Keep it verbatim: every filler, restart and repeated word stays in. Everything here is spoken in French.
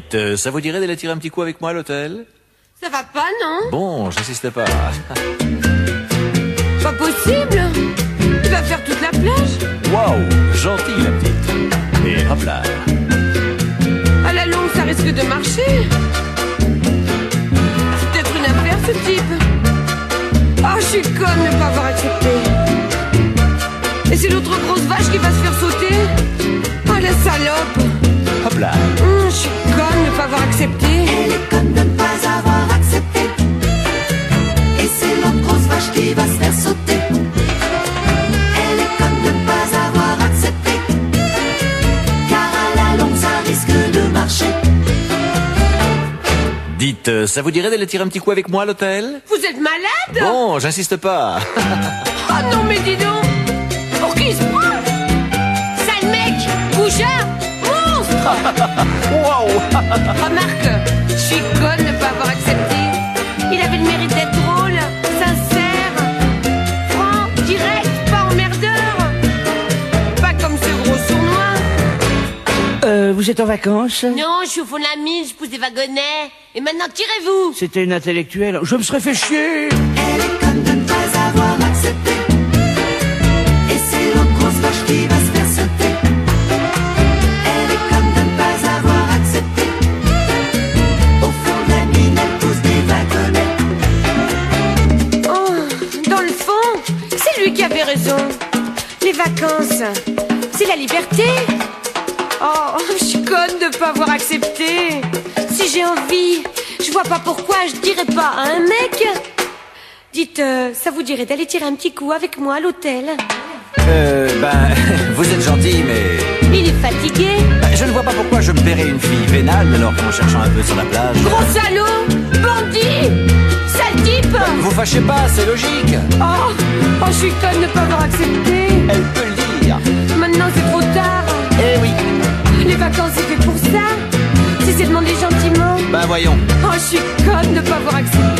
Dites, euh, ça vous dirait d'aller tirer un petit coup avec moi à l'hôtel? Ça va pas, non? Bon, j'insiste pas. Pas possible. Il va faire toute la plage. Waouh, gentil la petite. Et hop là. À la longue, ça risque de marcher. C'est peut-être une affaire, ce type. Ah, oh, je suis conne de ne pas avoir accepté. Et c'est l'autre grosse vache qui va se faire sauter. Ah, la salope. Hop là. Mmh, je suis conne de ne pas avoir accepté. Elle est conne de ne pas avoir accepté. Et c'est l'autre grosse vache qui va se faire sauter. Elle est conne de ne pas avoir accepté. Car à la longue, ça risque de marcher. Dites, euh, ça vous dirait d'aller tirer un petit coup avec moi à l'hôtel? Vous êtes malade? Bon, j'insiste pas. Oh non, mais dis donc. Pour qui il se prend? Sale mec, bougeur, monstre. Waouh. Remarque, je suis conne de ne pas avoir accepté. Il avait le mérite d'être drôle, sincère, franc, direct, pas emmerdeur. Pas comme ce gros sournois. Euh, vous êtes en vacances? Non, je suis au fond de la mine, je pousse des wagonnets. Et maintenant, tirez-vous. C'était une intellectuelle. Je me serais fait chier. Elle est conne de ne pas avoir accepté. Et c'est l'autre grosse vache qui va se faire sauter. Elle est conne de ne pas avoir accepté. Au fond de la mine, elle pousse des wagonnets. Oh, dans le fond, c'est lui qui avait raison. Les vacances, c'est la liberté. Oh, je suis conne de pas avoir accepté. Si j'ai envie, je vois pas pourquoi je dirais pas à un mec. Dites, euh, ça vous dirait d'aller tirer un petit coup avec moi à l'hôtel? Euh, ben, vous êtes gentil, mais... Il est fatigué. Ben, je ne vois pas pourquoi je me paierais une fille vénale alors qu'en cherchant un peu sur la plage... Gros salaud, bandit, sale type. Vous fâchez pas, c'est logique. Oh, oh, je suis conne de pas avoir accepté. Elle peut le dire. Maintenant c'est trop tard. Eh oui. Les vacances c'est fait pour ça. Si c'est demandé gentiment. Ben voyons. Oh, je suis conne de pas avoir accepté.